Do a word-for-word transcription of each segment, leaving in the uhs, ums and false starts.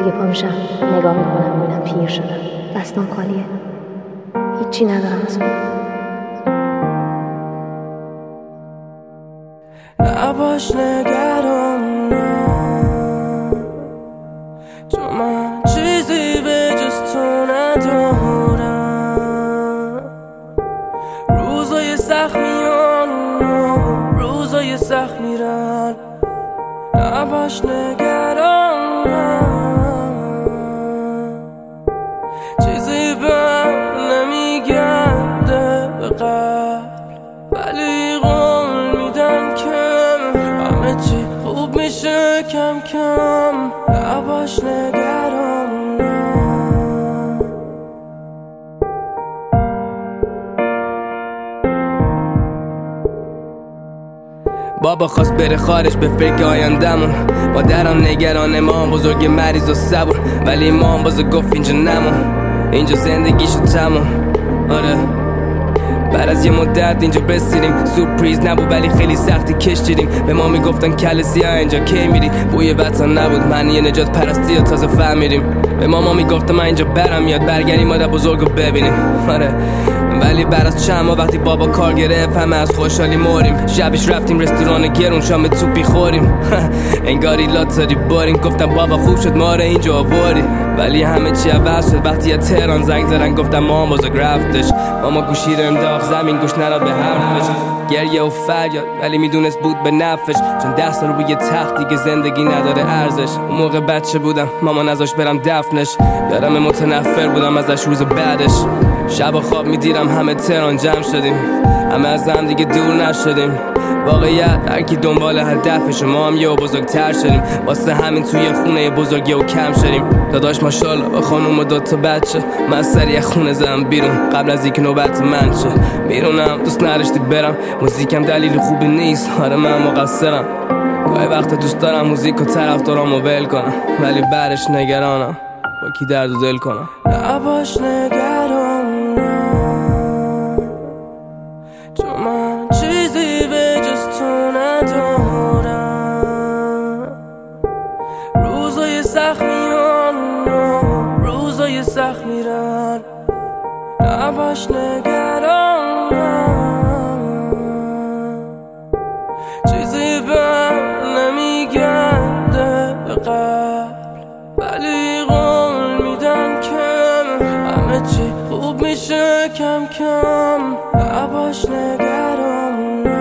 دیگه پا میشم نگاه میکنم میبینم پیر شدم، دستان خالیه، هیچی ندارم از اون. نباش نگران چون من چیزی به جز تو ندارم. روزای سخت میان روزای سخت میرن، نباش نگران چیزی به نمیگرده به قلب، ولی قول میدن که همه چی خوب میشه کم کم. نباش نگران بابا خواست بره خارج به فکر آیندمون، با درم نگران ما بزرگ مریض و صبور، ولی ما باز گفت اینجا نمون، اینجا زندگیشو تموم. آره بعد از یه مدت اینجا بسیریم، سورپریز نبود ولی خیلی سختی کشیدیم. به ما میگفتن کل سیاه اینجا کی میری، بوی وطن نبود معنی نجات پرستی یا تازه فهمیدیم. به ما ما میگفتن من اینجا برم یاد برگردیم مادر بزرگو ببینیم. آره ولی بعد از چند ماه وقتی بابا کار گرفت همه از خوشحالی موریم. شبش رفتیم رستوران گرون شام توپی خوریم، انگاری لاتاری باریم. گفتم بابا خوب شد ما رو اینجا آوردی، ولی همه چی عوض شد وقتی یه تهران زنگ زدن گفتم مام بزرگ رفتش. ماما گوشی رو انداخت زمین گوش نداد به حرفش، گریه و فریاد ولی میدونست بود به نفعش، چون ده سال روی تختی که زندگی نداره ارزش. اون موقع بچه بودم ماما نذاشت برم دفنش، یادم متنفر بودم ازش روز بعدش. شب خواب میدیرم همه تهران جمع شدیم، همه از هم دیگه دور نشدیم. واقعیت هر کی دنبال هدفش، ما هم یه بزرگتر شدیم، واسه همین توی خونه بزرگی و کم شدیم. داداش ماشاءالله با خانوم و دوتا بچه، من سریع خونه زدم بیرون قبل از اینکه نوبت من شه. میرونم دوست نداشتی برم، موزیکم دلیل خوبی نیست، آره من مقصرم. گاهی وقت دوست دارم موزیک و طرفدارامو ول کنم، ولی بعدش نگرانم با کی درد و دل کنم. نباش نگران چون من چیزی به جز تو ندارم. روزای سخت میان روزای سخت میرن، نباش نگران چیزی به نمیگرده به قلب، ولی قول میدن که همه چی خوب میشه کم کم. نباش نگران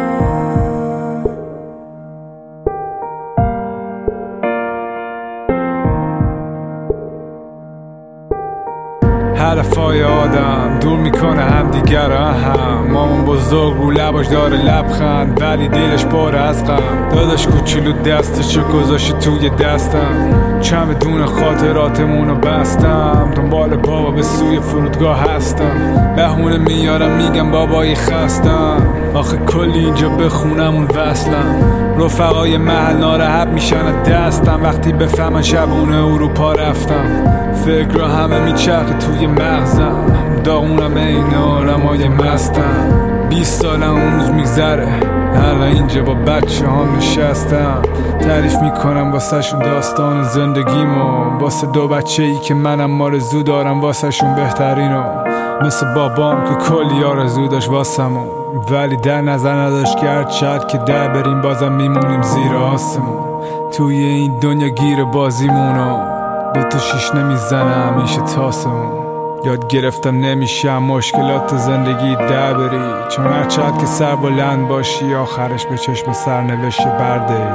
حرفای آدم دور میکنه هم دیگر هم. مامان بزرگ رو لباش داره لبخند ولی دلش پاره از غم. داداش کوچولو دستشو گذاشت توی دستم، چمدون خاطراتمونو بستم. دنبال بابا به سوی فرودگاه هستم، بهونه میارم میگم بابایی خستم. آخه کلی اینجا بخونم اون وصلم، رفقای محل ناراحت میشن دستم وقتی بفهمن شبونه اروپا رفتم. فکر همه میچرخه توی مغزم، داغونم این آرمای مستم. بیست سالم اون روز میگذره، الان اینجا با بچه هم نشستم. تعریف میکنم واسه شون داستان زندگیمو، واسه دو بچه ای که منم آرزو دارم واسه شون بهترینو. مثل بابام که کلی آرزو داشت واسمون، ولی در نظر نداشت که هر چقدر که در بریم بازم میمونیم زیر آسمون. توی این دنیا گیر بازیمونو دو تا شیش نمیزنه همیشه تاسمون. یاد گرفتم نمیشم مشکلات زندگی در بری، چون هر چقدر که سر بلند باشی آخرش به چشم سرنوشت برده.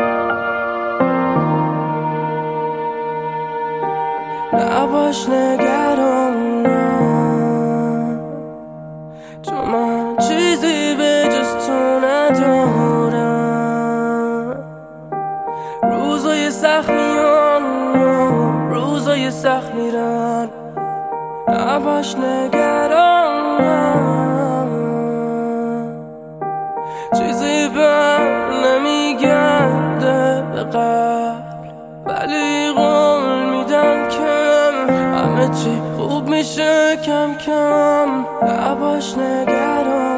نباش نگران چون من چیزی به جز تو ندارم. روزای سخت میان روزای سخت میرن، نباش نگران چیزی به نمیگرده به قلب، ولی قول میدن که همه چی خوب میشه کم کم. نباش نگران